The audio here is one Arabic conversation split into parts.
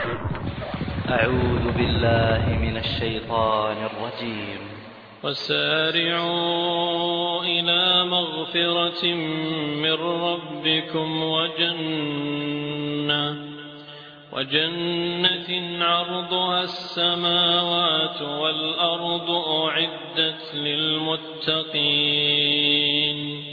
أعوذ بالله من الشيطان الرجيم. وسارعوا إلى مغفرة من ربكم وجنة عرضها السماوات والأرض أعدت للمتقين.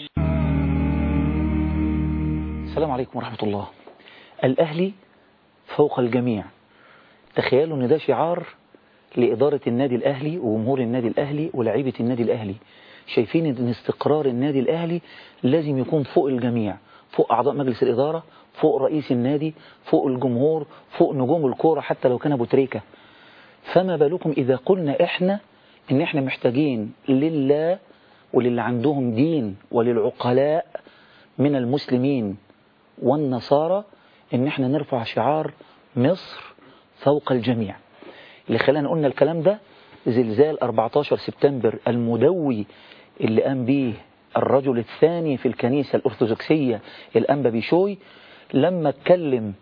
السلام عليكم ورحمة الله. الأهلي فوق الجميع. تخيلوا أن ده شعار لإدارة النادي الأهلي وجمهور النادي الأهلي ولاعيبة النادي الأهلي. شايفين أن استقرار النادي الأهلي لازم يكون فوق الجميع، فوق أعضاء مجلس الإدارة، فوق رئيس النادي، فوق الجمهور، فوق نجوم الكورة حتى لو كان أبو تريكة. فما بالكم إذا قلنا إحنا إن إحنا محتاجين لله وللي عندهم دين وللعقلاء من المسلمين والنصارى إن إحنا نرفع شعار مصر فوق الجميع. اللي خلانا قلنا الكلام ده زلزال 14 سبتمبر المدوي اللي قام به الرجل الثاني في الكنيسة الأرثوذكسية الأنبا بيشوي، لما اتكلم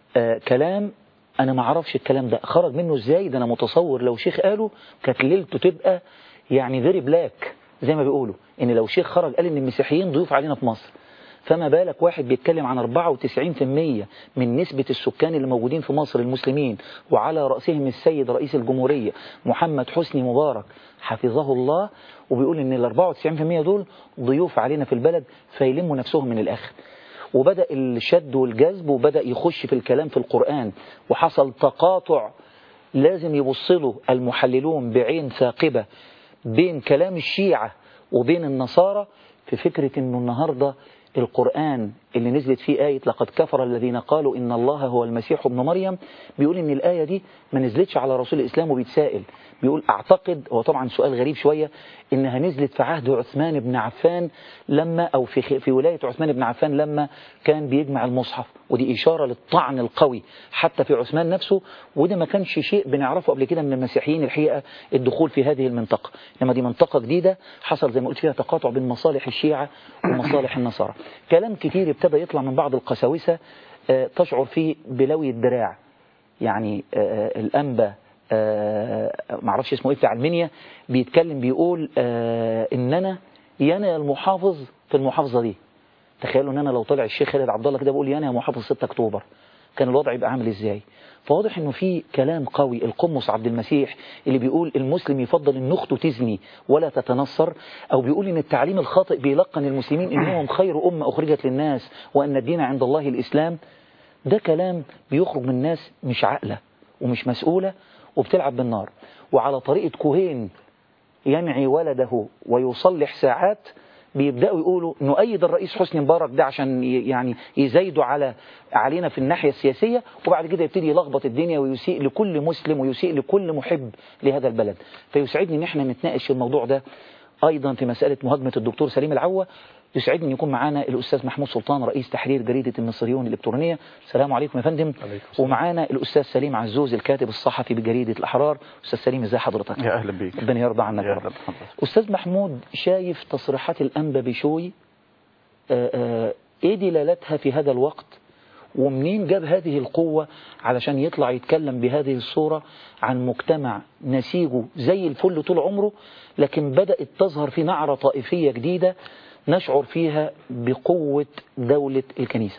كلام أنا ما اعرفش الكلام ده خرج منه إزاي. ده أنا متصور لو شيخ قاله كانت ليلته تبقى يعني فيري بلاك زي ما بيقولوا، إن لو شيخ خرج قال إن المسيحيين ضيوف علينا في مصر، فما بالك واحد بيتكلم عن 94% من نسبة السكان اللي موجودين في مصر المسلمين، وعلى رأسهم السيد رئيس الجمهورية محمد حسني مبارك حفظه الله، وبيقول ان ال 94% دول ضيوف علينا في البلد فيلموا نفسهم من الآخر. وبدأ الشد والجذب وبدأ يخش في الكلام في القرآن، وحصل تقاطع لازم يبصله المحللون بعين ثاقبة بين كلام الشيعة وبين النصارى في فكرة انه النهاردة القرآن اللي نزلت فيه آية لقد كفر الذين قالوا إن الله هو المسيح ابن مريم، بيقول إن الآية دي ما نزلتش على رسول الإسلام، وبيتسائل بيقول أعتقد، هو طبعا سؤال غريب شوية، إنها نزلت في عهد عثمان بن عفان لما أو في ولاية عثمان بن عفان لما كان بيجمع المصحف، ودي إشارة للطعن القوي حتى في عثمان نفسه. وده ما كانش شيء بنعرفه قبل كده من المسيحيين الحقيقة الدخول في هذه المنطقة، إنما دي منطقة جديدة حصل زي ما قلت فيها تقاطع بين مصالح الشيعة ومصالح النصارى. كلام كتير ابتدى يطلع من بعض القساوسة تشعر فيه بلوي الدراع. يعني الأنبا معرفش اسمه ايه بتاع المنيا بيتكلم بيقول إننا يانا المحافظ في المحافظة دي. تخيلوا ان انا لو طلع الشيخ خالد عبد الله كده بيقول يانا يا محافظ 6 اكتوبر، كان الوضع يبقى عامل ازاي؟ فواضح انه في كلام قوي. القمص عبد المسيح اللي بيقول المسلم يفضل ان اخته تزني ولا تتنصر، او بيقول ان التعليم الخاطئ بيلقن المسلمين انهم خير امه اخرجت للناس وان الدين عند الله الاسلام، ده كلام بيخرج من ناس مش عاقله ومش مسؤوله وبتلعب بالنار. وعلى طريقه كوهين ينعي ولده ويصلح ساعات بيبدأوا يقولوا نؤيد الرئيس حسني مبارك ده عشان يعني يزايدوا علينا في الناحية السياسية، وبعد كده يبتدي يلخبط الدنيا ويسيء لكل مسلم ويسيء لكل محب لهذا البلد. فيسعدني ان احنا نتناقش في الموضوع ده ايضا في مسألة مهاجمة الدكتور سليم العوة. يسعدني ان يكون معانا الاستاذ محمود سلطان رئيس تحرير جريدة المصريون الالكترونية. السلام عليكم يا فندم. ومعانا الاستاذ سليم عزوز الكاتب الصحفي بجريدة الاحرار. استاذ سليم ازي حضرتك؟ يا اهلا بيك. ربنا يرضى عنك يا رب. استاذ محمود، شايف تصريحات الانبا بشوي ايه دلالتها في هذا الوقت، ومنين جاب هذه القوة علشان يطلع يتكلم بهذه الصورة عن مجتمع نسيجه زي الفل طول عمره، لكن بدأت تظهر في نعرة طائفية جديدة نشعر فيها بقوة دولة الكنيسة؟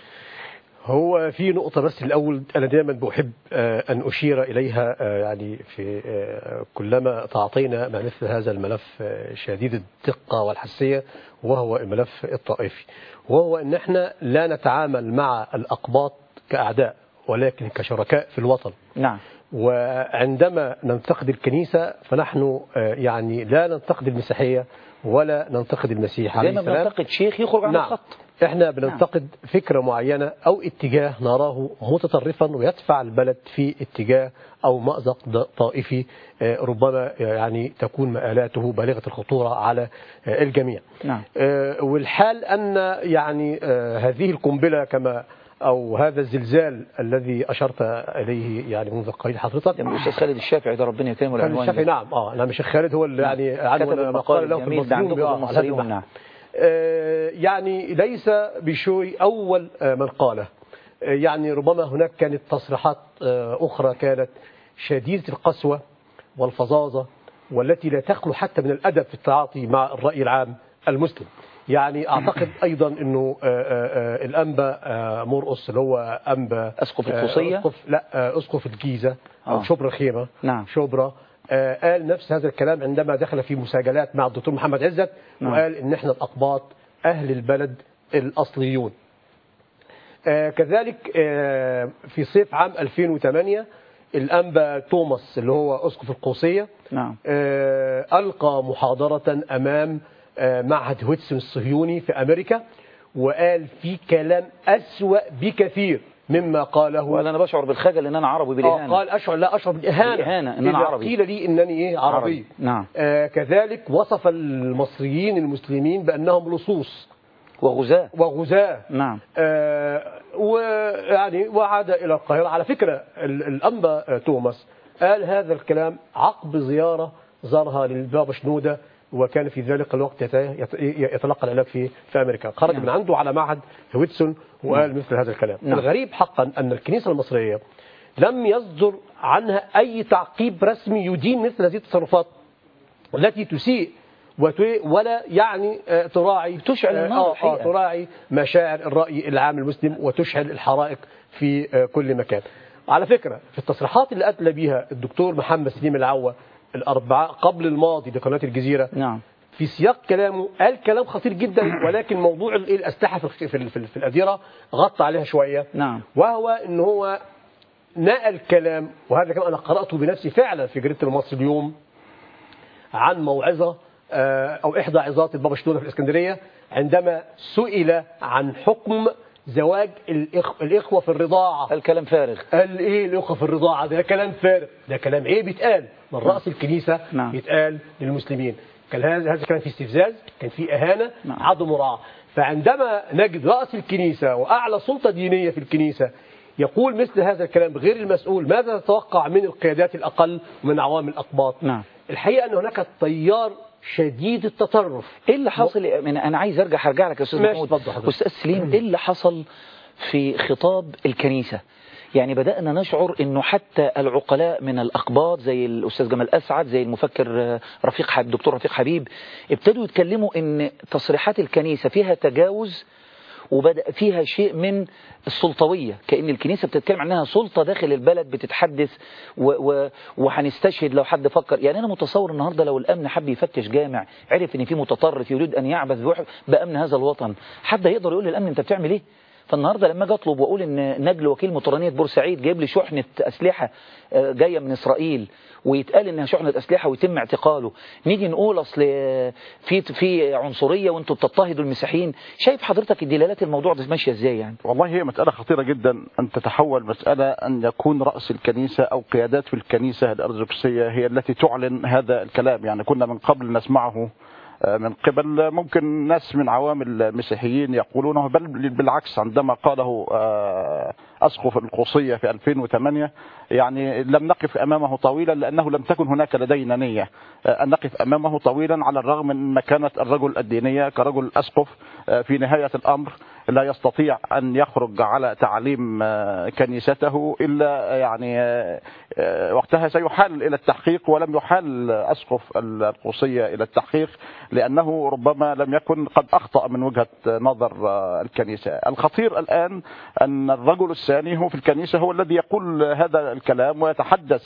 هو في نقطة بس الأول أنا دائما بحب أن أشير إليها، يعني في كلما تعطينا ما مثل هذا الملف شديد الدقة والحساسية، وهو الملف الطائفي، وهو أن احنا لا نتعامل مع الأقباط كأعداء ولكن كشركاء في الوطن. نعم. وعندما ننتقد الكنيسة فنحن يعني لا ننتقد المسيحية ولا ننتقد المسيح عليه السلام. زي ما بننتقد شيخ يخرج عن الخط. احنا بننتقد فكرة معينة أو اتجاه نراه متطرفا ويدفع البلد في اتجاه أو مأزق طائفي ربما يعني تكون مآلاته بالغة الخطورة على الجميع. نعم. والحال أن يعني هذه القنبلة كما أو هذا الزلزال الذي أشرت إليه يعني منذ قليل حضرتك، الأستاذ خالد الشافعي ده ربنا يكرمه العنوان الشافعي. نعم نعم الشيخ خالد هو اللي يعني عنوان مقال له في المصريون. نعم. يعني ليس بشوي أول من قاله، يعني ربما هناك كانت تصريحات أخرى كانت شديدة القسوة والفظاظة، والتي لا تخلو حتى من الأدب في التعاطي مع الرأي العام المسلم. يعني أعتقد أيضا أنه الأنبا مرقص اللي هو أنبا أسقف القوصية، أسقف الجيزة أو شبرا الخيمة، نعم. شبرا، قال نفس هذا الكلام عندما دخل في مساجلات مع الدكتور محمد عزت، نعم. وقال إن احنا الأقباط أهل البلد الأصليون. كذلك في صيف عام 2008 الأنبا توماس اللي هو أسقف القوصية، نعم. ألقى محاضرة أمام معهد هوتسون الصهيوني في أمريكا، وقال في كلام أسوأ بكثير مما قاله. وقال أنا بشعر بالخجل إن أنا عربي بالإهانة. قال أشعر بالإهانة إن أنا عربي، قيل لي إنني عربي. نعم. كذلك وصف المصريين المسلمين بأنهم لصوص وغزاة. نعم. ويعني وعاد إلى القاهرة. على فكرة الأنبا توماس قال هذا الكلام عقب زيارة زارها للبابا شنودة، وكان في ذلك الوقت يتلقى العلاج في أمريكا. خرج من عنده على معهد هويتسون وقال مثل هذا الكلام. الغريب حقا أن الكنيسة المصرية لم يصدر عنها أي تعقيب رسمي يدين مثل هذه التصرفات التي تسيء ولا يعني تراعي تشعل النار، تراعي مشاعر الرأي العام المسلم وتشعل الحرائق في كل مكان. على فكرة في التصريحات اللي أدلى بها الدكتور محمد سليم العوة الأربعاء قبل الماضي لقناة الجزيرة، نعم، في سياق كلامه قال كلام خطير جدا، ولكن موضوع الأسلحة في الأديرة غطى عليها شوية. نعم. وهو إن هو نقل كلام، وهذا كمان أنا قرأته بنفسي فعلا في جريدة المصري اليوم، عن موعظة أو إحدى عظات البابا شنودة في الإسكندرية عندما سئل عن حكم زواج الإخوة في الرضاعة. الكلام فارغ. قال إيه الإخوة في الرضاعة؟ ده كلام فارغ، ده كلام إيه بيتقال من رأس الكنيسة. نعم. يتقال للمسلمين. كان هذا كان في استفزاز، كان في إهانة. نعم. عدم مراعاة. فعندما نجد رأس الكنيسة وأعلى سلطة دينية في الكنيسة يقول مثل هذا الكلام غير المسؤول، ماذا تتوقع من القيادات الأقل ومن عوام الأقباط؟ نعم. الحقيقة أن هناك تيار شديد التطرف. ايه اللي حصل؟ انا عايز ارجع لك يا استاذ محمود. استاذ سليم، ايه اللي حصل في خطاب الكنيسة؟ يعني بدأنا نشعر انه حتى العقلاء من الأقباط زي الأستاذ جمال أسعد، زي المفكر دكتور رفيق حبيب، ابتدوا يتكلموا ان تصريحات الكنيسة فيها تجاوز وبدأ فيها شيء من السلطوية، كأن الكنيسة بتتكلم عنها سلطة داخل البلد بتتحدث وهنستشهد لو حد فكر. يعني أنا متصور النهاردة لو الأمن حب يفتش جامع، عرف ان في متطرف يريد أن يعبث بأمن هذا الوطن، حد يقدر يقول للأمن أنت بتعمل إيه؟ فالنهاردة لما اجي اطلب واقول ان نجل وكيل مطرانية بورسعيد جايب لي شحنة أسلحة جاية من إسرائيل، ويتقال انها شحنة أسلحة ويتم اعتقاله، نيجي نقول اصل في عنصرية وانتوا بتضطهدوا المسيحيين. شايف حضرتك الدلالات الموضوع ده ماشية ازاي؟ يعني والله هي مسألة خطيرة جدا أن تتحول مسألة أن يكون رأس الكنيسة أو قيادات في الكنيسة الأرثوذكسية هي التي تعلن هذا الكلام. يعني كنا من قبل نسمعه من قبل ممكن ناس من عوام المسيحيين يقولونه، بل بالعكس عندما قاله أسقف القوصية في 2008 يعني لم نقف أمامه طويلا، لأنه لم تكن هناك لدينا نية أن نقف أمامه طويلا، على الرغم من مكانة الرجل الدينية كرجل أسقف. في نهاية الأمر لا يستطيع أن يخرج على تعليم كنيسته إلا يعني وقتها سيحال إلى التحقيق، ولم يحال أسقف القوصية إلى التحقيق لأنه ربما لم يكن قد أخطأ من وجهة نظر الكنيسة. الخطير الآن أن الرجل الثاني هو في الكنيسة هو الذي يقول هذا الكلام ويتحدث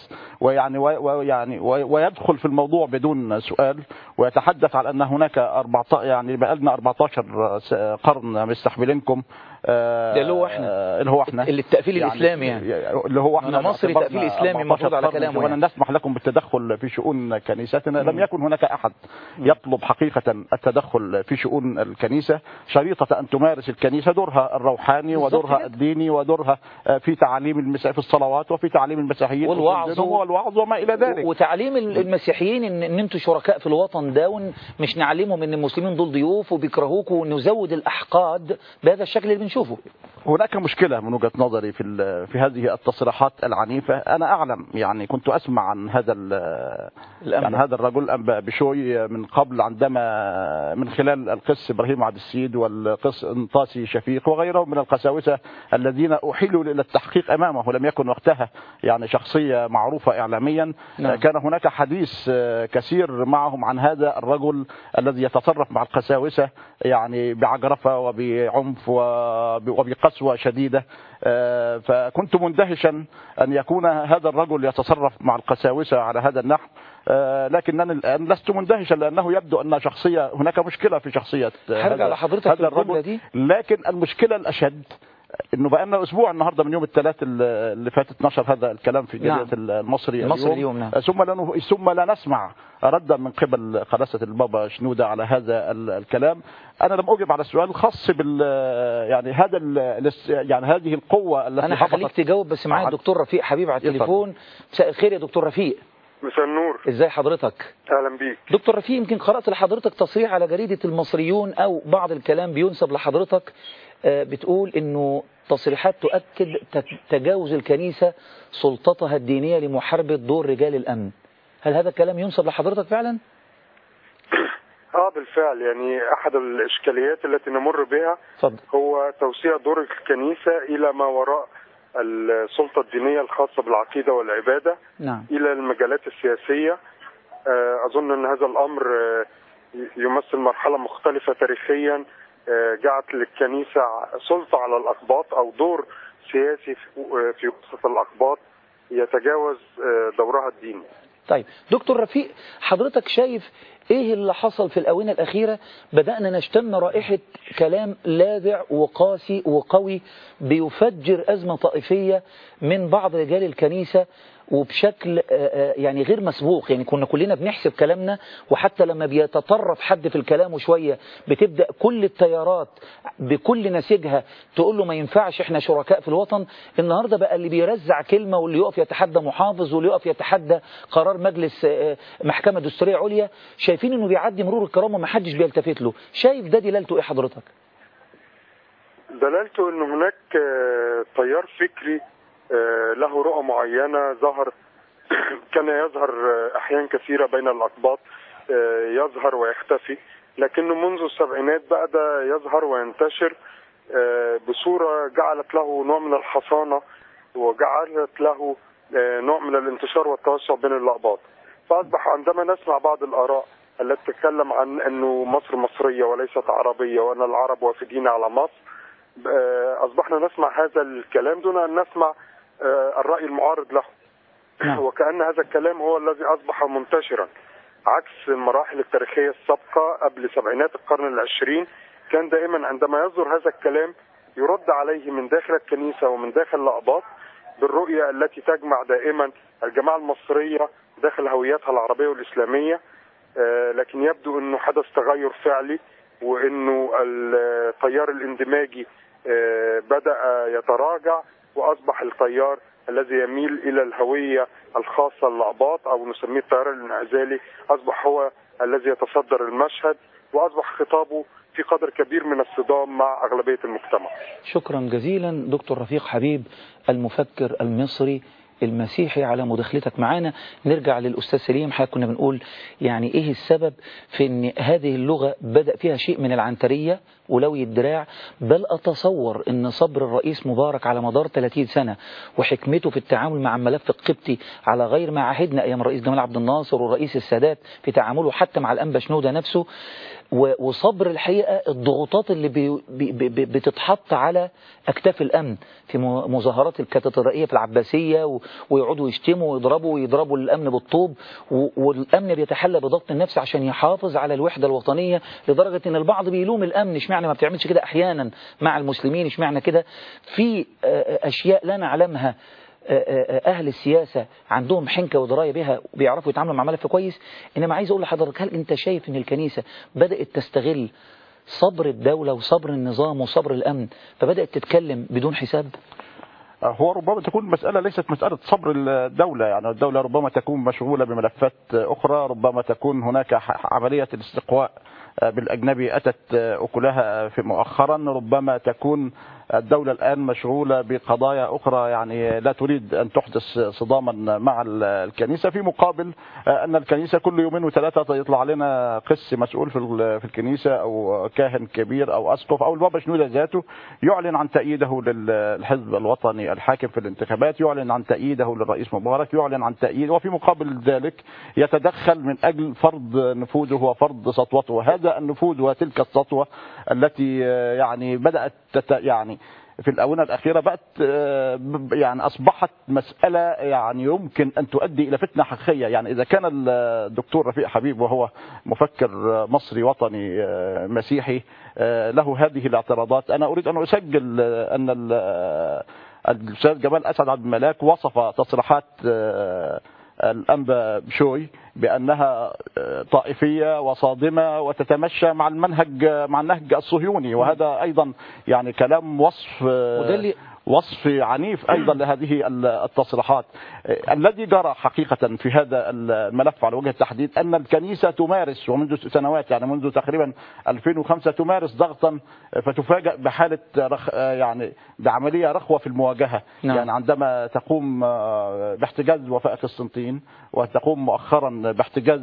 ويدخل في الموضوع بدون سؤال، ويتحدث على أن هناك يعني بقالنا 14 قرن مستحملينكم اللي هو احنا اللي التقفيل يعني الإسلامي، يعني اللي هو احنا مصري تقفيل إسلامي المفروض على كلامه، وأن نسمح لكم بالتدخل في شؤون كنيستنا. لم يكن هناك أحد يطلب حقيقة التدخل في شؤون الكنيسة، شريطة أن تمارس الكنيسة دورها الروحاني ودورها الديني ودورها في تعليم في الصلوات وفي تعليم المسيحيين والوعظ وما إلى ذلك، وتعليم المسيحيين إن أنتم شركاء في الوطن ده، مش نعلمهم إن المسلمين دول ضيوف وبيكرهوكوا، ونزود الأحقاد بهذا الشكل اللي بنشوفه. هنشوفه. هناك مشكلة من وجهة نظري في هذه التصريحات العنيفة. أنا أعلم، يعني كنت أسمع عن هذا الرجل أنبا بشوي من قبل، عندما من خلال القس إبراهيم عبد السيد والقس انطاسي شفيق وغيرهم من القساوسة الذين أحيلوا إلى التحقيق أمامه، ولم يكن وقتها يعني شخصية معروفة إعلاميا. نعم. كان هناك حديث كثير معهم عن هذا الرجل الذي يتصرف مع القساوسة يعني بعجرفة وبعنف وبقسوة شديدة. فكنت مندهشا أن يكون هذا الرجل يتصرف مع القساوسة على هذا النحو، لكنني الآن لست مندهشا، لأنه يبدو أن هناك مشكلة في شخصية هذا الرجل دي. لكن المشكلة الأشد انه بقى لنا اسبوع النهارده من يوم الثلاث اللي فاتت نشر هذا الكلام في جريده المصري اليوم. نعم. ثم لا نسمع ردا من قبل قداسة البابا شنودة على هذا الكلام. انا لم اجب على السؤال الخاص بال يعني هذه القوه التي انا هخليك تجاوب، بس معايا الدكتور رفيق حبيب على التليفون. مساء الخير يا دكتور رفيق. مساء النور. ازاي حضرتك؟ اهلا بيك دكتور رفيق. يمكن قرأت لحضرتك تصريح على جريدة المصريون او بعض الكلام بينسب لحضرتك، بتقول انه تصريحات تؤكد تجاوز الكنيسة سلطتها الدينية لمحاربة دور رجال الأمن. هل هذا الكلام ينسب لحضرتك فعلا؟ بالفعل. يعني أحد الإشكاليات التي نمر بها فضل. هو توسيع دور الكنيسة إلى ما وراء السلطة الدينية الخاصة بالعقيدة والعبادة. نعم. إلى المجالات السياسية. أظن أن هذا الأمر يمثل مرحلة مختلفة تاريخيا جعلت للكنيسة سلطة على الأقباط أو دور سياسي في وسط الأقباط يتجاوز دورها الديني. طيب دكتور رفيق، حضرتك شايف ايه اللي حصل في الآونة الأخيرة؟ بدأنا نشتم رائحة كلام لاذع وقاسي وقوي بيفجر أزمة طائفية من بعض رجال الكنيسة وبشكل يعني غير مسبوق. يعني كنا كلنا بنحسب كلامنا، وحتى لما بيتطرف حد في الكلام وشوية بتبدأ كل التيارات بكل نسيجها تقول له ما ينفعش، احنا شركاء في الوطن. النهاردة بقى اللي بيرزع كلمة واللي يقف يتحدى محافظ واللي يقف يتحدى قرار مجلس محكمة دستورية عليا، شايفين انه بيعدي مرور الكرام وما حدش بيلتفت له. شايف ده دلالته ايه حضرتك؟ دلالته ان هناك تيار فكري له رؤى معينة ظهر كان يظهر أحيان كثيرة بين الأقباط، يظهر ويختفي، لكنه منذ السبعينات بدأ يظهر وينتشر بصورة جعلت له نوع من الحصانة وجعلت له نوع من الانتشار والتوسع بين الأقباط. فأصبح عندما نسمع بعض الآراء التي تتكلم عن أنه مصر مصرية وليست عربية وأن العرب وافدين على مصر، أصبحنا نسمع هذا الكلام دون أن نسمع الرأي المعارض له. وكأن هذا الكلام هو الذي أصبح منتشرا، عكس المراحل التاريخية السابقة قبل سبعينات القرن العشرين. كان دائما عندما يصدر هذا الكلام يرد عليه من داخل الكنيسة ومن داخل الأقباط بالرؤية التي تجمع دائما الجماعة المصرية داخل هويتها العربية والإسلامية. لكن يبدو أنه حدث تغير فعلي، وأنه التيار الاندماجي بدأ يتراجع، وأصبح التيار الذي يميل إلى الهوية الخاصة للأقباط أو نسميه التيار الانعزالي أصبح هو الذي يتصدر المشهد، وأصبح خطابه في قدر كبير من الصدام مع أغلبية المجتمع. شكرا جزيلا دكتور رفيق حبيب المفكر المصري المسيحي على مداخلتك معانا. نرجع للأستاذ سليم. حضرتك كنا بنقول يعني إيه السبب في أن هذه اللغة بدأ فيها شيء من العنترية ولوي الدراع، بل أتصور أن صبر الرئيس مبارك على مدار 30 سنة وحكمته في التعامل مع الملف القبطي على غير ما عهدنا أيام الرئيس جمال عبد الناصر والرئيس السادات في تعامله حتى مع الأنبا شنودة نفسه، وصبر الحقيقة الضغوطات اللي بتتحط على أكتاف الأمن في مظاهرات الكاتدرائية في العباسية، ويقعدوا يشتموا ويضربوا الأمن بالطوب، والأمن بيتحلى بضغط النفس عشان يحافظ على الوحدة الوطنية، لدرجة أن البعض بيلوم الأمن اشمعنى ما بتعملش كده أحيانا مع المسلمين، اشمعنى كده. في أشياء لا نعلمها أهل السياسة عندهم حنكة ودراية بها وبيعرفوا يتعاملوا مع ملف كويس. إنما عايز أقول لحضرتك، هل أنت شايف أن الكنيسة بدأت تستغل صبر الدولة وصبر النظام وصبر الأمن فبدأت تتكلم بدون حساب؟ هو ربما تكون المسألة ليست مسألة صبر الدولة، يعني الدولة ربما تكون مشغولة بملفات أخرى، ربما تكون هناك عملية الاستقواء بالأجنبي أتت أكلها في مؤخرا، ربما تكون الدولة الآن مشغولة بقضايا أخرى يعني لا تريد أن تحدث صداما مع الكنيسة، في مقابل أن الكنيسة كل يومين وثلاثة يطلع لنا قس مسؤول في الكنيسة أو كاهن كبير أو أسقف أو البابا شنودة ذاته يعلن عن تأييده للحزب الوطني الحاكم في الانتخابات، يعلن عن تأييده للرئيس مبارك، يعلن عن تأييد، وفي مقابل ذلك يتدخل من أجل فرض نفوذه وفرض سطوته. وهذا النفوذ وتلك السطوة التي يعني بدأت يعني في الآونة الأخيرة بقت يعني أصبحت مسألة يعني يمكن أن تؤدي إلى فتنة حقيقية. يعني إذا كان الدكتور رفيق حبيب وهو مفكر مصري وطني مسيحي له هذه الاعتراضات، أنا أريد أن أسجل أن الأستاذ جمال أسعد عبد الملاك وصف تصريحات الأنبا بشوي بأنها طائفية وصادمة وتتمشى مع النهج الصهيوني، وهذا أيضا يعني كلام وصف عنيف أيضا لهذه التصريحات. الذي جرى حقيقة في هذا الملف على وجه التحديد أن الكنيسة تمارس ومنذ سنوات يعني منذ تقريبا 2005 تمارس ضغطا، فتفاجأ بحالة يعني بعملية رخوة في المواجهة. نعم. يعني عندما تقوم باحتجاز وفاء قسطنطين وتقوم مؤخرا باحتجاز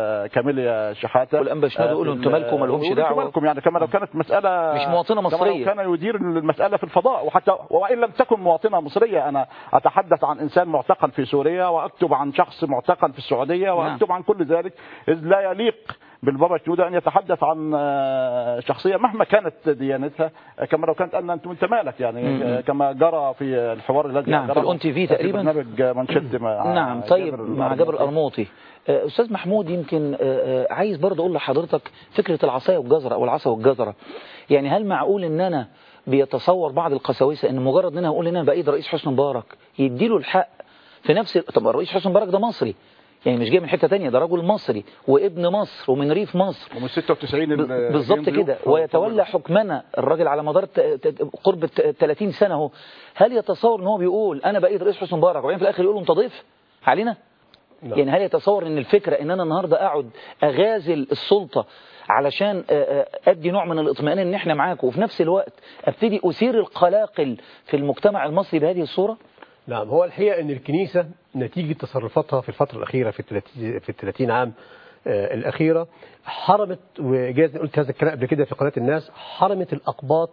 كاميليا شحاتة والأنبا شنودة يقولوا انتم مالكم ما لهمش دعوة، يعني كما لو كانت مسألة مش مواطنة مصرية، كما لو كان يدير المسألة في الفضاء، وحتى وإن لم تكن مواطنة مصرية. أنا أتحدث عن إنسان معتقل في سوريا وأكتب عن شخص معتقل في السعودية وأكتب عن كل ذلك، إذ لا يليق بالبابا شنودة أن يتحدث عن شخصية مهما كانت ديانتها كما لو كانت أنت مالك، يعني كما جرى في الحوار الذي نعم في الأون تي في تقريبا برنامج منشد نعم. طيب مع جابر القرموطي، أستاذ محمود يمكن عايز برضه أقول لحضرتك فكرة العصاية والجزرة أو العصا والجزرة. يعني هل معقول إن أنا بيتصور بعض القساوسة ان مجرد ان انا اقول ان انا بأيد رئيس حسني مبارك يديله الحق في نفس طب الرئيس حسني مبارك ده مصري، يعني مش جاي من حتة تانية، ده رجل مصري وابن مصر ومن ريف مصر ومن 96 بالظبط كده، ويتولى حكمنا الراجل على مدار قرب 30 سنة اهو. هل يتصور ان هو بيقول انا بأيد رئيس حسني مبارك وبعدين في الاخر يقول له انت ضيف علينا؟ لا. يعني هل يتصور ان الفكرة ان انا النهاردة اقعد اغازل السلطة علشان ادي نوع من الاطمئنان ان احنا معاكم وفي نفس الوقت ابتدي اثير القلاقل في المجتمع المصري بهذه الصورة؟ نعم، هو الحقيقة ان الكنيسة نتيجة تصرفاتها في الفترة الأخيرة في 30 عام الأخيرة حرمت، وجاز قلت هذا الكلام قبل كده في قناة الناس، حرمت الأقباط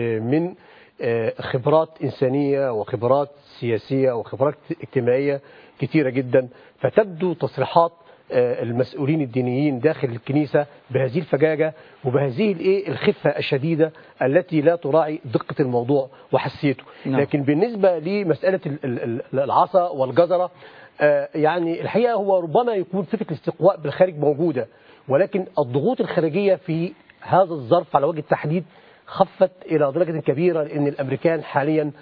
من خبرات إنسانية وخبرات سياسية وخبرات اجتماعية كثيرة جدا. فتبدو تصريحات المسؤولين الدينيين داخل الكنيسة بهذه الفجاجة وبهذه الخفة الشديدة التي لا تراعي دقة الموضوع وحسيته. لكن بالنسبة لمسألة العصا والجزرة يعني الحقيقة هو ربما يكون فكرة الاستقواء بالخارج موجودة، ولكن الضغوط الخارجية في هذا الظرف على وجه التحديد خفت إلى درجة كبيرة، لأن الأمريكان حاليا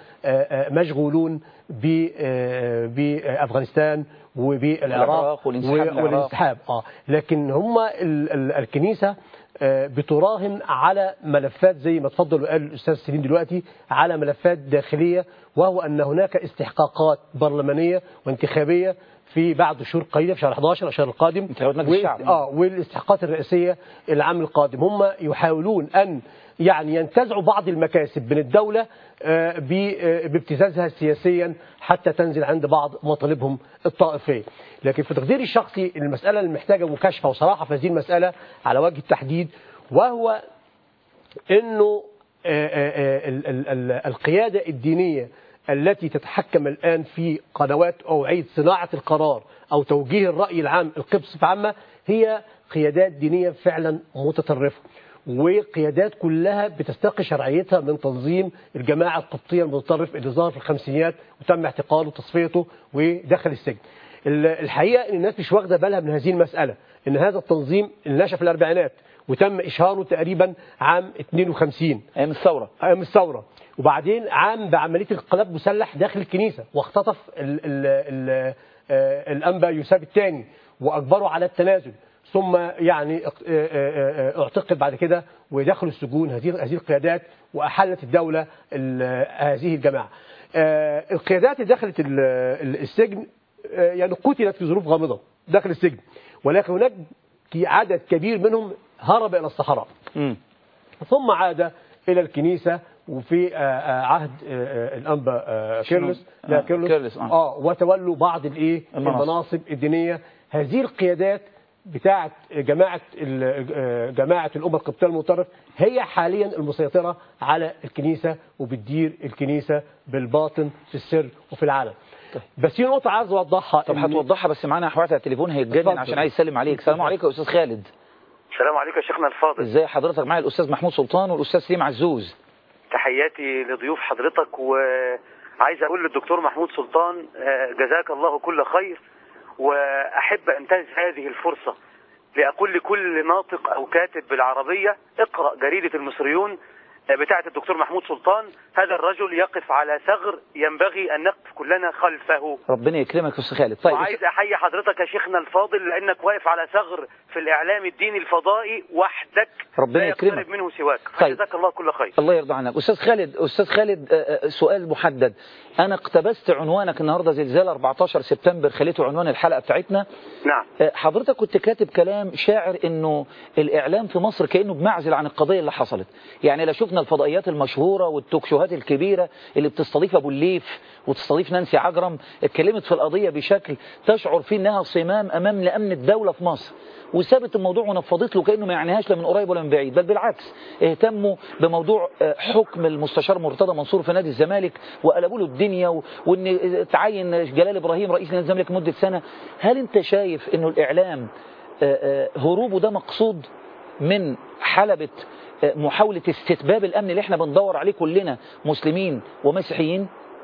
مشغولون بأفغانستان وبالعراق والانسحاب. لكن هم الكنيسة بتراهن على ملفات زي ما تفضل وقال الأستاذ سليم دلوقتي، على ملفات داخلية، وهو أن هناك استحقاقات برلمانية وانتخابية في بعد شهور قليلة في شهر 11 الشهر القادم، والاستحقاقات الرئاسية العام القادم. هم يحاولون أن يعني ينتزعوا بعض المكاسب من الدولة بابتزازها سياسيا حتى تنزل عند بعض مطالبهم الطائفية. لكن في تقديري الشخصي المسألة اللي محتاجة مكاشفة وصراحة في هذه المسألة على وجه التحديد، وهو أنه القيادة الدينية التي تتحكم الآن في قنوات أوعية صناعة القرار أو توجيه الرأي العام القبص عامة هي قيادات دينية فعلا متطرفة، وقيادات كلها بتستقي شرعيتها من تنظيم الجماعة القبطية المتطرف اللي ظهر في الخمسينيات وتم اعتقاله وتصفيته ودخل السجن. الحقيقة ان الناس مش واخده بالها من هذه المسألة، ان هذا التنظيم اللي نشأ في الأربعينات وتم إشهاره تقريبا عام 52 أيام الثورة، وبعدين عام بعملية انقلاب مسلح داخل الكنيسة واختطف الأنبا يوسف الثاني وأجبره على التنازل، ثم يعني اعتقل بعد كده ودخلوا السجون هذه القيادات، وأحلت الدولة هذه الجماعة. القيادات اللي دخلت السجن يعني قتلت في ظروف غامضة داخل السجن، ولكن هناك عدد كبير منهم هرب إلى الصحراء ثم عاد إلى الكنيسة وفي عهد الأنبا كيرلس كيرلس وتولوا بعض المناصب الدينية. هذه القيادات بتاعة جماعة الأمة القبطية المتطرف هي حاليا المسيطرة على الكنيسة وبتدير الكنيسة بالباطن في السر وفي العلن. بس في نقطة عايز أوضحها. طب هتوضحها، بس معانا حوار على التليفون هيتجنن عشان عايز يسلم عليك. السلام عليكم يا أستاذ خالد. السلام عليكم يا شيخنا الفاضل. ازاي حضرتك؟ معايا الأستاذ محمود سلطان والأستاذ سليم عزوز. تحياتي لضيوف حضرتك، وعايز أقول للدكتور محمود سلطان جزاك الله كل خير، وأحب أنتهز هذه الفرصة لأقول لكل ناطق أو كاتب بالعربية اقرأ جريدة المصريون بتاعة الدكتور محمود سلطان. هذا الرجل يقف على ثغر ينبغي أن نقف كلنا خلفه. ربنا يكرمك يا أستاذ خالد. طيب، وعايز أحيي حضرتك يا شيخنا الفاضل لأنك واقف على ثغر في الإعلام الديني الفضائي وحدك، ربنا يكرمك، لا يقترب منه سواك. طيب. جزاك الله كل خير. الله يرضى عنك. أستاذ خالد سؤال محدد. أنا اقتبست عنوانك النهاردة زلزال 14 سبتمبر، خليته عنوان الحلقة بتاعتنا. نعم. حضرتك كنت كاتب كلام شاعر إنه الإعلام في مصر كأنه بمعزل عن القضية اللي حصلت. يعني لا شفنا الفضائيات المشهورة والتوكشوهات الكبيرة اللي بتستضيف أبو الليف وتستضيف نانسي عجرم اتكلمت في القضية بشكل تشعر فيه إنها صمام أمام لأمن الدولة في مصر، وسابت الموضوع ونفضت له كأنه ما يعنيهاش لا من قريب ولا من بعيد، بل بالعكس اهتموا بموضوع حكم المستشار مرتضى منصور في نادي الزمالك وقلبوا له الدنيا، وان تعين جلال إبراهيم رئيس نادي الزمالك مدة سنة. هل انت شايف انه الإعلام هروبه ده مقصود من حلبة محاولة استتباب الأمن اللي احنا بندور عليه كلنا مسلمين ومسيحيين؟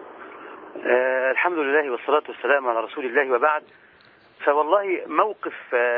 الحمد لله والصلاة والسلام على رسول الله وبعد. فوالله موقف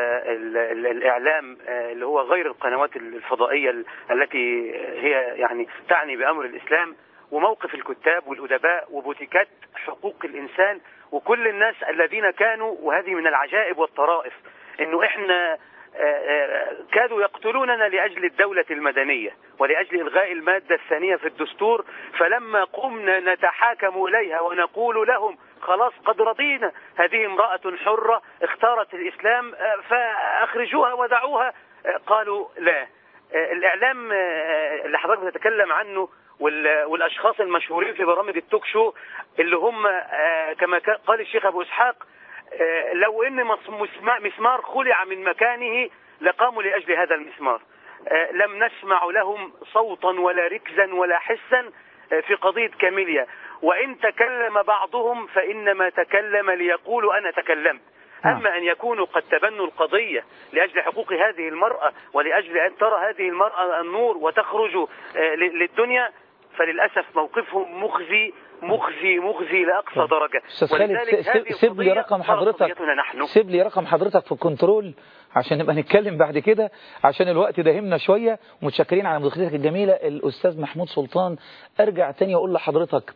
الإعلام اللي هو غير القنوات الفضائية التي هي يعني تعني بأمر الإسلام، وموقف الكتاب والأدباء وبوتيكات حقوق الإنسان وكل الناس الذين كانوا، وهذه من العجائب والطرائف، إنه إحنا كادوا يقتلوننا لأجل الدولة المدنية ولأجل إلغاء المادة الثانية في الدستور، فلما قمنا نتحاكم إليها ونقول لهم خلاص قد رضينا، هذه امرأة حرة اختارت الإسلام فأخرجوها ودعوها، قالوا لا. الإعلام اللي حضرتك بتتكلم عنه والأشخاص المشهورين في برامج التوك شو اللي هم كما قال الشيخ أبو إسحاق، لو إن مسمار خلع من مكانه لقاموا لأجل هذا المسمار. لم نسمع لهم صوتا ولا ركزا ولا حسا في قضية كاميليا، وإن تكلم بعضهم فإنما تكلم ليقولوا أنا تكلمت. أما أن يكونوا قد تبنوا القضية لأجل حقوق هذه المرأة ولأجل أن ترى هذه المرأة النور وتخرج للدنيا، فللأسف موقفهم مخزي مخزي مخزي لأقصى درجة. أستاذ خالد، سيب لي رقم حضرتك، سيب لي رقم حضرتك في الكنترول عشان نبقى نتكلم بعد كده، عشان الوقت داهمنا شوية. ومتشكرين على مداخلتك الجميلة. الأستاذ محمود سلطان، أرجع تاني أقول لحضرتك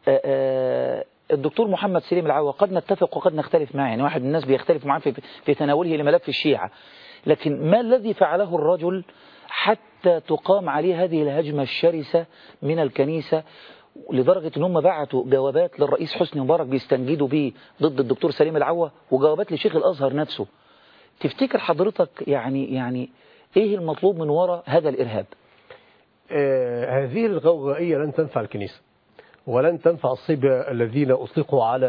الدكتور محمد سليم العوا قد نتفق وقد نختلف معه، يعني واحد من الناس بيختلف معاه في تناوله لملف الشيعة، لكن ما الذي فعله الرجل حتى تقام عليه هذه الهجمة الشرسة من الكنيسة لدرجة ان هم بعتوا جوابات للرئيس حسني مبارك بيستنجدوا به ضد الدكتور سليم العوا وجوابات لشيخ الأزهر نفسه؟ تفتكر حضرتك يعني ايه المطلوب من وراء هذا الإرهاب؟ هذه الغوغائية لن تنفع الكنيسة ولن تنفع الصبية الذين أطلقوا على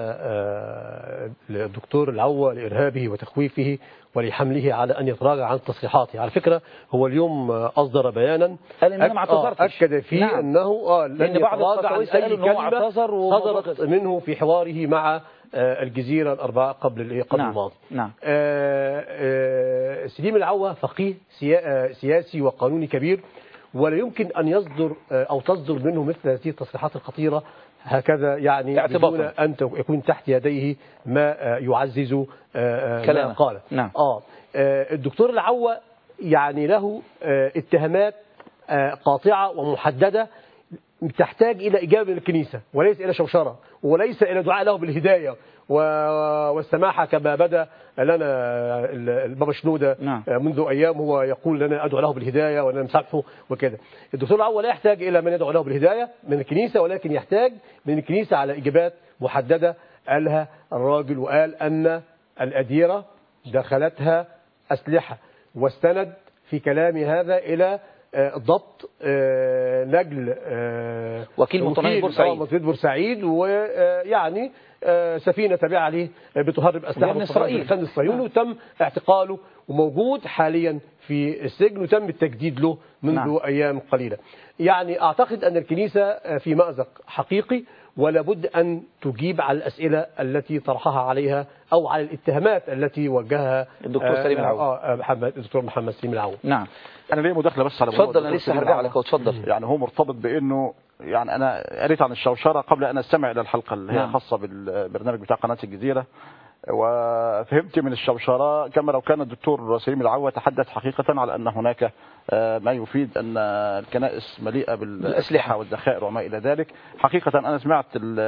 الدكتور العوا لإرهابه وتخويفه ولحمله على أن يتراجع عن تصريحاته. على فكرة هو اليوم أصدر بيانا قال إن أنا ما اعتذرتش، أكد فيه نعم. أنه لن يتراجع عن أي كلمة صدرت منه في حواره مع الجزيرة الأربعاء قبل الماضي. نعم. سليم العوا فقيه سياسي وقانوني كبير، ولا يمكن أن يصدر أو تصدر منه مثل هذه التصريحات الخطيرة هكذا، يعني بدون أن يكون تحت يديه ما يعزز ما قال. نعم. الدكتور العوا يعني له اتهامات قاطعة ومحددة تحتاج إلى إجابة من الكنيسة، وليس إلى شوشرة، وليس إلى دعاء له بالهداية والسماحة كما بدأ لنا البابا شنودة. نعم. منذ أيام هو يقول لنا أدعو له بالهداية وأنا نسامحه وكده. الدكتور العوا لا يحتاج إلى من يدعو له بالهداية من الكنيسة، ولكن يحتاج من الكنيسة على إجابات محددة قالها الراجل، وقال أن الأديرة دخلتها أسلحة، واستند في كلام هذا إلى ضبط نجل وكيل مطرانية بورسعيد ويعني سفينة تابعة ليه بتهرب أسلحة من إسرائيل الخان الصهيوني، وتم اعتقاله وموجود حاليا في السجن وتم التجديد له منذ أيام قليلة. يعني أعتقد أن الكنيسة في مأزق حقيقي، ولا بد أن تجيب على الأسئلة التي طرحها عليها أو على الاتهامات التي وجهها الدكتور سليم العوض. الدكتور محمد سليم العوض. نعم. أنا ليه مداخلة بس على اتفضل، أنا لسه هرجع لك واتفضل. يعني هو مرتبط بأنه يعني أنا قريت عن الشوشرة قبل أن أستمع إلى الحلقة اللي هي خاصة بالبرنامج بتاع قناة الجزيرة، وفهمت من الشوشرة كما لو كان الدكتور سليم العوة تحدث حقيقة على أن هناك ما يفيد أن الكنائس مليئة بالأسلحة والذخائر وما إلى ذلك. حقيقة أنا سمعت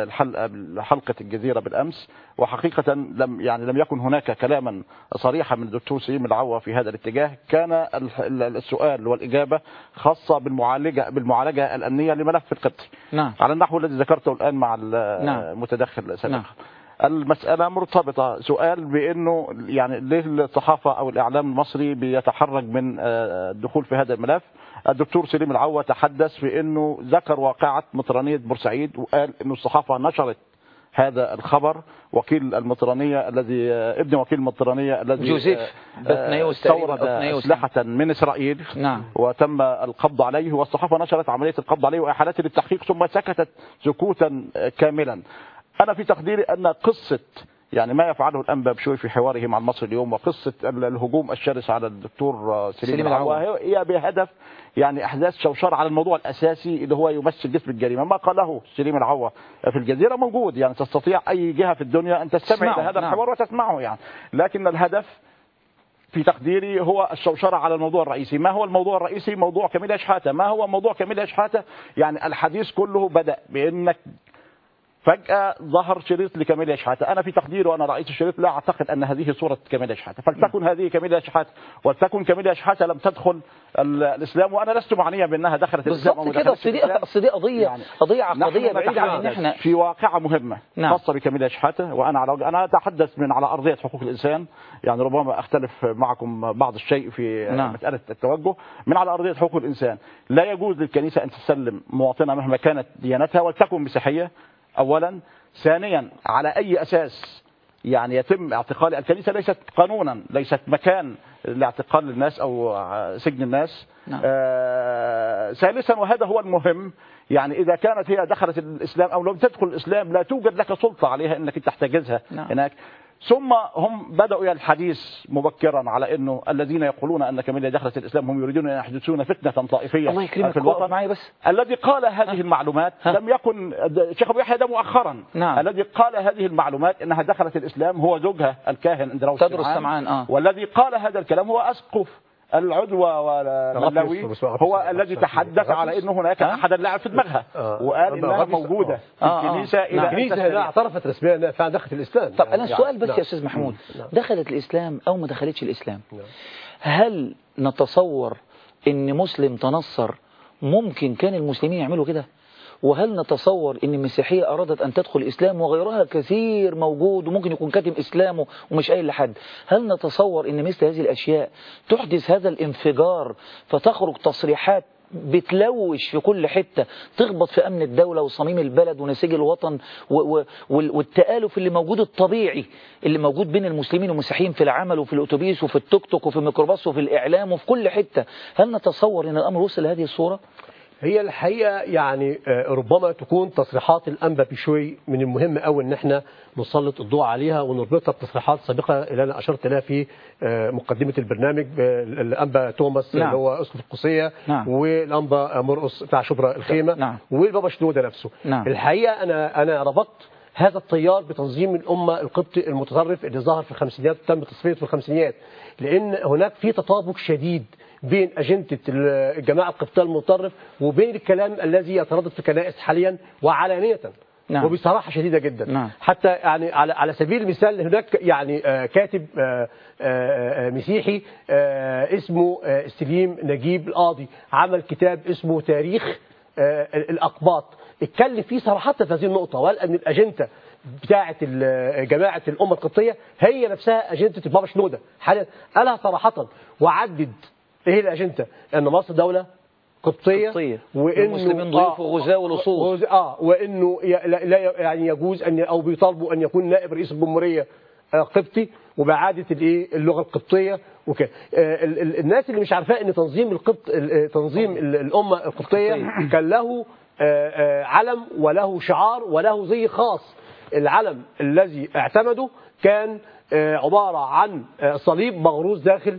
حلقة الجزيرة بالأمس، وحقيقة لم يكن هناك كلاما صريحا من الدكتور سليم العوة في هذا الاتجاه. كان السؤال والإجابة خاصة بالمعالجة الأمنية لملف القبطي على النحو الذي ذكرته الآن مع المتدخل سابقا. المسألة مرتبطة، سؤال بأنه يعني ليه الصحافة أو الإعلام المصري بيتحرج من الدخول في هذا الملف. الدكتور سليم العوة تحدث في أنه ذكر واقعة مطرانية بورسعيد، وقال أنه الصحافة نشرت هذا الخبر. وكيل المطرانية الذي ابن وكيل المطرانية الذي جوزيف استورد أسلحة من إسرائيل وتم القبض عليه، والصحافة نشرت عملية القبض عليه وإحالته للتحقيق ثم سكتت سكوتا كاملا. أنا في تقديري أن قصة يعني ما يفعله الأنبا بشوي في حواره مع المصري اليوم وقصة الهجوم الشرس على الدكتور سليم العوة هي بهدف يعني أحداث شوشرة على الموضوع الأساسي اللي هو يمثل جسم الجريمة. ما قاله سليم العوة في الجزيرة موجود، يعني تستطيع أي جهة في الدنيا أن تستمع إلى هذا الحوار وتسمعه يعني، لكن الهدف في تقديري هو الشوشرة على الموضوع الرئيسي. ما هو الموضوع الرئيسي؟ موضوع كاميليا شحاتة. ما هو موضوع كاميليا شحاتة؟ يعني الحديث كله بدأ بأنك فجأة ظهر شريط لكاميليا شحاتة. أنا في تقديري وأنا رأيت الشريط لا أعتقد أن هذه صورة كاميليا شحاتة، فلتكن هذه كاميليا شحاتة ولتكن كاميليا شحاتة لم تدخل الإسلام، وأنا لست معنيا بأنها دخلت الإسلام أو كده. أصل دي قضية يعني قضية عقدية بعيدة عن إن إحنا في واقعة مهمة خاصة بكاميليا شحاتة. وأنا أنا أتحدث من على أرضية حقوق الإنسان، يعني ربما أختلف معكم بعض الشيء في مسألة التوجه. من على أرضية حقوق الإنسان لا يجوز للكنيسة أن تسلم مواطنة مهما كانت ديانتها ولتكن مسيحية أولا. ثانيا، على أي أساس يعني يتم اعتقال الكنيسة؟ ليست قانونا، ليست مكان لاعتقال الناس أو سجن الناس. ثالثا، وهذا هو المهم، يعني إذا كانت هي دخلت الإسلام أو لم تدخل الإسلام لا توجد لك سلطة عليها أنك تحتجزها هناك. ثم هم بدأوا إلى الحديث مبكرا على أنه الذين يقولون أن كاميليا دخلت الإسلام هم يريدون أن يحدثون فتنة طائفية الله يكرمك في الوطن. معي بس. الذي قال هذه المعلومات لم يكن الشيخ أبو يحيى ده مؤخرا. الذي قال هذه المعلومات أنها دخلت الإسلام هو زوجها الكاهن اندراوس سمعان. والذي قال هذا الكلام هو أسقف العدوى والملاوي، هو الذي تحدث على انه هناك احد اللعب في دماغها وقال انها موجوده في الكنيسه الى الكنيسه لا اعترفت رسميا انها فعلا دخلت الاسلام. طب انا السؤال بس يا استاذ محمود، دخلت الاسلام او ما دخلتش الاسلام، هل نتصور ان مسلم تنصر ممكن كان المسلمين يعملوا كده؟ وهل نتصور ان المسيحية ارادت ان تدخل الاسلام وغيرها كثير موجود وممكن يكون كاتم اسلامه ومش قايل لحد؟ هل نتصور ان مثل هذه الاشياء تحدث هذا الانفجار فتخرج تصريحات بتلوش في كل حتة تخبط في امن الدولة وصميم البلد ونسيج الوطن والتآلف اللي موجود الطبيعي اللي موجود بين المسلمين والمسيحيين في العمل وفي الاتوبيس وفي التوك توك وفي الميكروباص وفي الاعلام وفي كل حتة؟ هل نتصور ان الامر وصل لهذه الصورة؟ هي الحقيقة يعني ربما تكون تصريحات الأنبا بشوي من المهم قوي ان احنا نسلط الضوء عليها ونربطها بتصريحات سابقة اللي انا اشرت لها في مقدمة البرنامج، الأنبا توماس اللي هو اسقف القصية والأنبا مرقس بتاع شبرا الخيمة والبابا شنودة نفسه. الحقيقة انا ربطت هذا التيار بتنظيم الأمة القبطي المتطرف اللي ظهر في الخمسينيات وتم تصفيته في الخمسينيات، لأن هناك في تطابق شديد بين أجندة الجماعة القبطية المتطرف وبين الكلام الذي يتردد في الكنائس حاليا وعلانية وبصراحة شديدة جدا. حتى يعني على سبيل المثال هناك يعني كاتب مسيحي اسمه سليم نجيب القاضي عمل كتاب اسمه تاريخ الأقباط، اتكلم فيه صراحة في هذه النقطة وقال أن الأجندة بتاعة جماعة الأمة القبطية هي نفسها أجندة البابا شنودة حاليا، قالها صراحة وعدد ايه الأجندة؟ أن مصر دولة قبطية. والمسلمين ضيوف وغزاة ولصوص. وانه لا يعني يجوز ان او بيطالبوا ان يكون نائب رئيس الجمهوريه قبطي وبإعادة اللغة القبطية وكده. الناس اللي مش عارفاه ان تنظيم الأمة القبطية كان له علم وله شعار وله زي خاص. العلم الذي اعتمده كان عبارة عن صليب مغروس داخل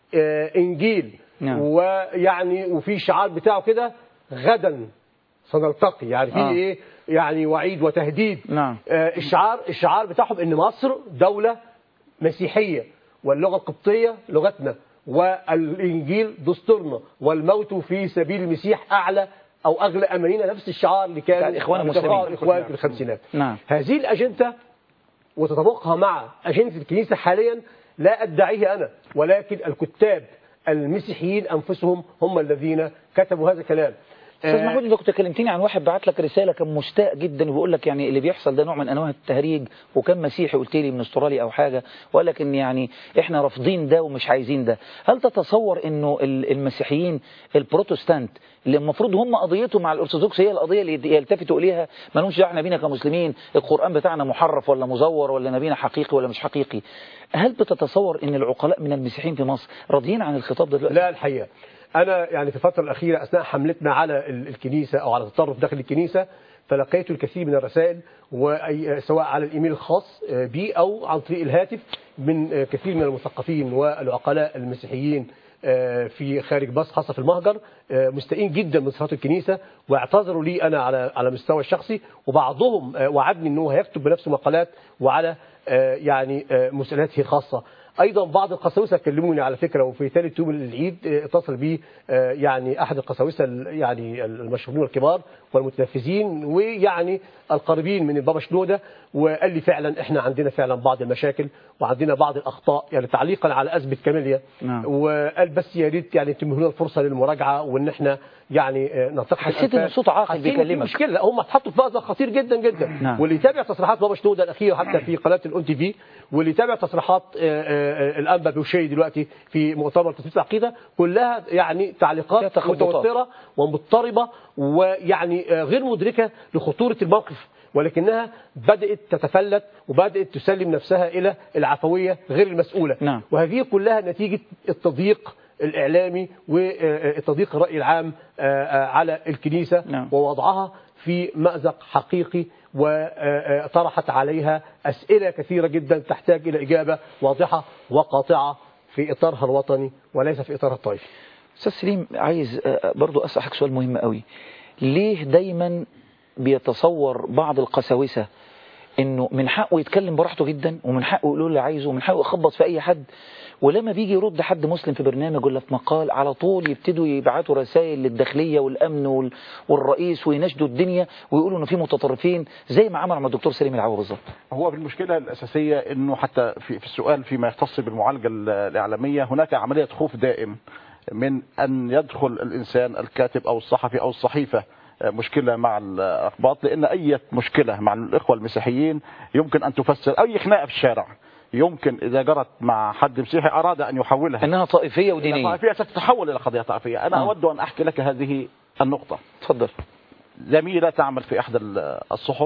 إنجيل. نعم. ويعني وفي شعار بتاعه كده غدا سنلتقي، يعني في ايه يعني وعيد وتهديد. نعم. الشعار بتاعهم ان مصر دولة مسيحية واللغة القبطية لغتنا والإنجيل دستورنا والموت في سبيل المسيح أعلى أو أغلى أمانينا، نفس الشعار اللي كان إخوان المسلمين الإخوان في الخمسينات. نعم. هذه الأجندة وتطابقها مع أجندة الكنيسة حاليا لا أدعيه أنا، ولكن الكتاب المسيحيين أنفسهم هم الذين كتبوا هذا الكلام. استاذ محمود، انت كنت كلمتني عن واحد بعت لك رساله كان مستاء جدا وبيقول لك يعني اللي بيحصل ده نوع من انواع التهريج، وكان مسيحي قلت لي من استراليا او حاجه، وقال لك ان يعني احنا رافضين ده ومش عايزين ده. هل تتصور انه المسيحيين البروتستانت اللي المفروض هم قضيتهم مع الارثوذكس هي القضيه اللي يلتفتوا اليها، ما لهمش دعوه نبينا كمسلمين القران بتاعنا محرف ولا مزور ولا نبينا حقيقي ولا مش حقيقي؟ هل بتتصور ان العقلاء من المسيحيين في مصر راضيين عن الخطاب ده دلوقتي؟ لا الحقيقه أنا يعني في الفترة الأخيرة أثناء حملتنا على الكنيسة أو على التطرف داخل الكنيسة تلقيت الكثير من الرسائل، سواء على الإيميل الخاص بي أو عن طريق الهاتف من كثير من المثقفين والعقلاء المسيحيين في خارج مصر خاصة في المهجر، مستائين جدا من صفات الكنيسة واعتذروا لي أنا على مستوى الشخصي، وبعضهم وعدني أنه هيكتب بنفسه مقالات وعلى يعني مسألته خاصة. أيضا بعض القساوسة كلموني على فكرة، وفي ثالث يوم العيد اتصل بي يعني أحد القساوسة يعني المشهورين الكبار والمتنفذين ويعني القريبين من البابا شنودة، وقال لي فعلا احنا عندنا فعلا بعض المشاكل وعندنا بعض الأخطاء، يعني تعليقا على أزمة كاميليا. وقال بس يا ريت يعني تمهلونا الفرصة للمراجعة وإن احنا يعني نلتقي. حسيت ان صوت عاقل بيكلمك. مشكلة، لا هم اتحطوا في مأزق خطير جدا جدا. واللي يتابع تصريحات بابا شنودة الأخيرة حتى في قناة الأون تي في، واللي يتابع تصريحات الأنبا بوشي دلوقتي في مؤتمر تثبيت العقيدة، كلها يعني تعليقات متوترة ومضطربة ويعني غير مدركة لخطورة الموقف، ولكنها بدأت تتفلت وبدأت تسلم نفسها إلى العفوية غير المسؤولة. نعم. وهذه كلها نتيجة التضييق الإعلامي وتضييق الرأي العام على الكنيسة. نعم. ووضعها في مأزق حقيقي، وطرحت عليها أسئلة كثيرة جدا تحتاج إلى إجابة واضحة وقاطعة في إطارها الوطني وليس في إطارها الطائفي. أستاذ سليم، عايز برضو أسألك سؤال مهم قوي. ليه دايما بيتصور بعض القساوسة انه من حقه يتكلم براحته جدا ومن حقه يقول اللي عايزه ومن حقه يخبط في اي حد، ولما بيجي يرد حد مسلم في برنامج ولا في مقال على طول يبتدوا يبعتوا رسائل للداخلية والامن والرئيس ويناشدوا الدنيا ويقولوا انه في متطرفين زي ما عمل مع الدكتور سليم العوضي بالظبط؟ هو في المشكلة الأساسية انه حتى في السؤال فيما يختص بالمعالجة الإعلامية هناك عملية خوف دائم من أن يدخل الإنسان الكاتب أو الصحفي أو الصحيفة مشكلة مع الأقباط، لأن أي مشكلة مع الإخوة المسيحيين يمكن أن تفسر أي خناقة في الشارع، يمكن إذا جرت مع حد مسيحي أراد أن يحولها أنها طائفية ودينية، طائفية ستتحول إلى قضية طائفية. أنا أود أن أحكي لك هذه النقطة. تفضل. زميلة تعمل في إحدى الصحف،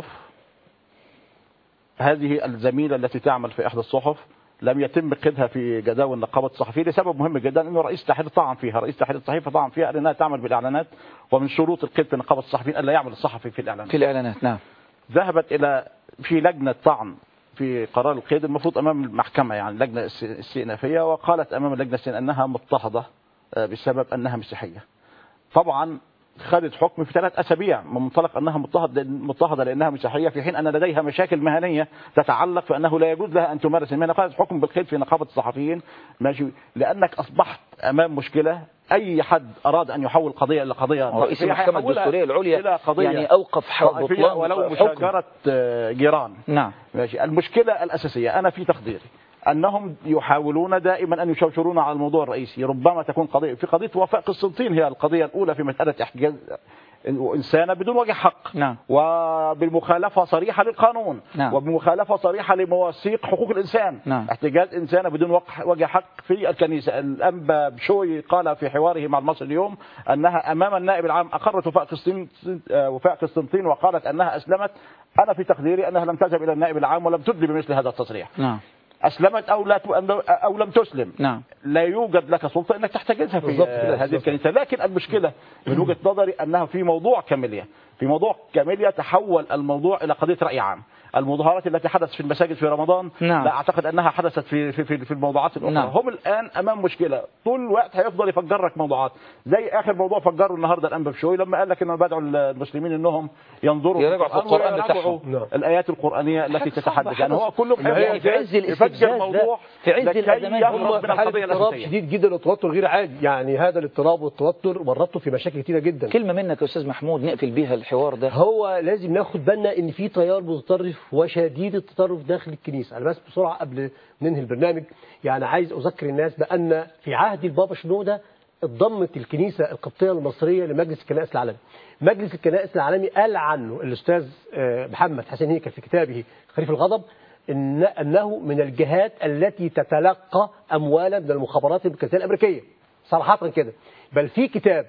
هذه الزميلة التي تعمل في إحدى الصحف لم يتم قيدها في جداول نقابة الصحفيين لسبب مهم جدا، انه رئيس التحرير طعن فيها، رئيس تحرير الصحيفه طعن فيها لانها تعمل بالاعلانات، ومن شروط القيد في نقابة الصحفيين الا يعمل الصحفي في الاعلانات. في الاعلانات، نعم. ذهبت الى في لجنه طعن في قرار القيد المفروض امام المحكمه، يعني اللجنه الاستئنافيه، وقالت امام اللجنه الاستئنافيه انها مضطهده بسبب انها مسيحيه. طبعا خدت حكم في 3 أسابيع من منطلق أنها مضطهدة لأنها مسيحية، في حين أن لديها مشاكل مهنية تتعلق فأنه لا يجوز لها أن تمارس المهنة. خدت حكم بالقيد في نقابة الصحفيين، ماشي، لأنك أصبحت أمام مشكلة. أي حد أراد أن يحول قضية إلى قضية رئيس المحكمة الدستورية العليا يعني أوقف بطلان ولو مشاجرة جيران. نعم. ماشي. المشكلة الأساسية أنا في تقديري أنهم يحاولون دائما أن يشوشرون على الموضوع الرئيسي، ربما تكون قضية وفاء قسطنطين هي القضية الأولى في مسألة إنسانة بدون وجه حق، نعم. وبالمخالفة صريحة للقانون، نعم. وبمخالفة صريحة لمواثيق حقوق الإنسان، نعم. احتجاز إنسانة بدون وجه حق في الكنيسة. الأنبا بشوي قال في حواره مع المصري اليوم أنها أمام النائب العام أقرت وفاء قسطنطين وقالت أنها أسلمت. أنا في تقديري أنها لم تذهب إلى النائب العام ولم تدلي بمثل هذا التصريح. نعم. أسلمت أو لم تسلم، نعم. لا يوجد لك سلطة أنك تحتجزها في هذه الكنيسة. لكن المشكلة من وجهة نظري أنها في موضوع كاميليا تحول الموضوع إلى قضية رأي عام. المظاهرات التي حدثت في المساجد في رمضان، نعم. لا أعتقد أنها حدثت في الموضوعات الأخرى. نعم. هم الآن أمام مشكلة، طول الوقت هيفضل يفجر لك موضوعات. زي آخر موضوع فجروا النهارده الأنبا بشوي لما قال لك إنه بدعوا المسلمين إنهم ينظروا يراجعوا في القرآن بتاعهم الآيات القرآنية التي تتحدث. يعني هو كله في عز يفجر الموضوع، في عز الأزمات هم في حالة اضطراب شديد جدا وتوتر غير عادي. يعني هذا الاضطراب والتوتر ورطه في مشاكل كتيرة جدا. كلمة منك يا أستاذ محمود نقفل بيها الحوار ده. هو لازم ناخد بالنا ان في تيار متطرف وشديد التطرف داخل الكنيسة. انا بس بسرعة قبل ننهي البرنامج يعني عايز اذكر الناس بان في عهد البابا شنودة اتضمت الكنيسة القبطية المصرية لمجلس الكنائس العالمي. مجلس الكنائس العالمي قال عنه الأستاذ محمد حسن هيكل في كتابه خريف الغضب أنه من الجهات التي تتلقى أموالا من المخابرات المركزية الأمريكية صراحة كده. بل في كتاب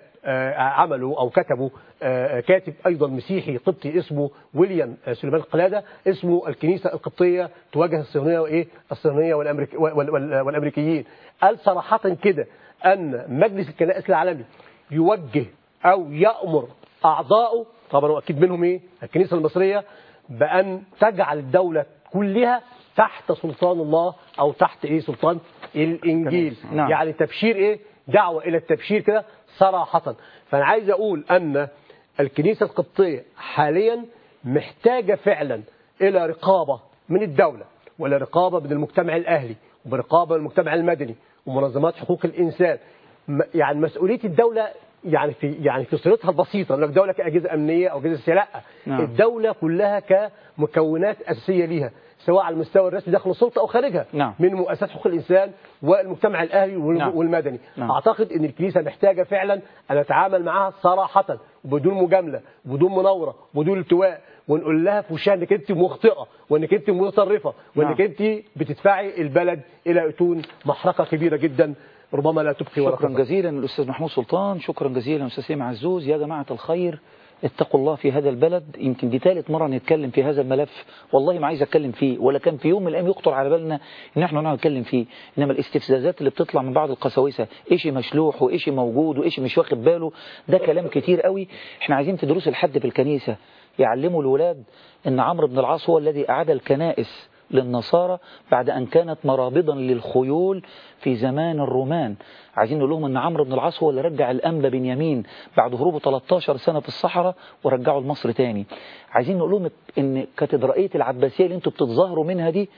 عمله أو كتبه كاتب أيضا مسيحي قبطي اسمه ويليام سليمان قلادة، اسمه الكنيسة القبطية تواجه الصهيونية والأمريكيين. قال صراحة كده أن مجلس الكنائس العالمي يوجه أو يأمر أعضائه، طبعا وأكيد منهم الكنيسة المصرية، بأن تجعل الدولة كلها تحت سلطان الله أو تحت سلطان الإنجيل. نعم. يعني تبشير دعوة إلى التبشير كده صراحة. فأنا عايز أقول أن الكنيسة القبطية حاليا محتاجة فعلا إلى رقابة من الدولة، ولا رقابة من المجتمع الأهلي، وبرقابة من المجتمع المدني ومنظمات حقوق الإنسان. يعني مسؤولية الدولة يعني في صورتها البسيطة، لك دولة كأجهزة أمنية أو أجهزة سياسية، لا، الدولة كلها كمكونات أساسية ليها سواء على المستوى الرسمي داخل السلطة أو خارجها، من مؤسسات حقوق الإنسان والمجتمع الأهلي والمدني. أعتقد أن الكنيسة محتاجة فعلا أن نتعامل معها صراحة وبدون مجاملة وبدون مناورة وبدون التواء، ونقول لها في وشها انك انت مخطئه وانك انت متطرفه وانك انت بتدفعي البلد الى اتون محرقه كبيره جدا ربما لا تبقي ولا شكرا جزيلا الاستاذ محمود سلطان، شكرا جزيلا استاذ سيم عزوز. يا جماعه الخير اتقوا الله في هذا البلد. يمكن دي ثالث مره نتكلم في هذا الملف، والله ما عايز اتكلم فيه ولا كان في يوم من الايام يخطر على بالنا ان احنا نقعد نتكلم فيه، انما الاستفزازات اللي بتطلع من بعض القساوسه ايش مشلوح وايش موجود وايش مش واخد باله، ده كلام كتير قوي. احنا عايزين في دروس الحد في الكنيسه يعلموا الولاد ان عمرو بن العاص هو الذي اعاد الكنائس للنصارى بعد أن كانت مرابضا للخيول في زمان الرومان. عايزين نقول لهم أن عمرو بن العاص هو اللي رجع الأنبا بنيامين بعد هروبه 13 سنة في الصحراء ورجعه لمصر تاني. عايزين نقول لهم أن كاتدرائية العباسية اللي انتم بتتظاهروا منها دي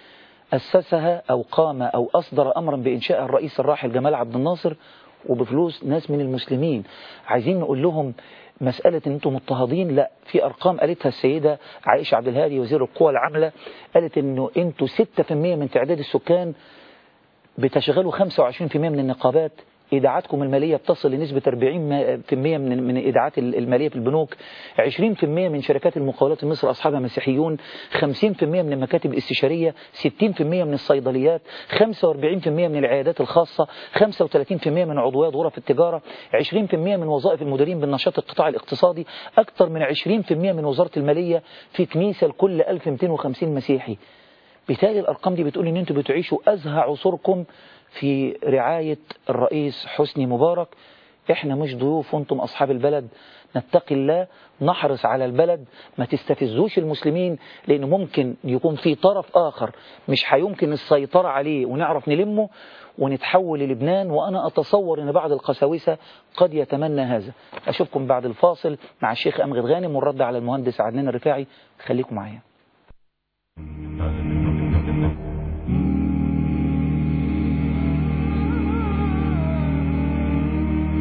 أسسها أو قام أو أصدر أمرا بإنشاء الرئيس الراحل جمال عبد الناصر وبفلوس ناس من المسلمين. عايزين نقول لهم مسألة ان انتم مضطهدين، لا، في ارقام قالتها السيدة عائشة عبد الهادي وزير القوى العاملة، قالت انه انتوا 6% من تعداد السكان بتشغلوا 25% من النقابات، ايداعاتكم المالية بتصل لنسبة 40% من ايداعات المالية في البنوك، 20% من شركات المقاولات مصر اصحابها مسيحيون، 50% من المكاتب الاستشارية، 60% من الصيدليات، 45% من العيادات الخاصة، 35% من عضويات غرف التجارة، 20% من وظائف المديرين بالنشاط القطاعي الاقتصادي، اكثر من 20% من وزارة المالية، في كنيسة لكل 1250 مسيحي. بالتالي الارقام دي بتقول ان انتوا بتعيشوا ازهى عصوركم في رعاية الرئيس حسني مبارك. احنا مش ضيوف وانتم اصحاب البلد، نتقي الله، نحرص على البلد، ما تستفزوش المسلمين، لان ممكن يكون في طرف اخر مش هيمكن السيطرة عليه ونعرف نلمه ونتحول للبنان، وانا اتصور ان بعض القساوسة قد يتمنى هذا. اشوفكم بعد الفاصل مع الشيخ امجد غانم والرد على المهندس عدنان الرفاعي، خليكم معايا.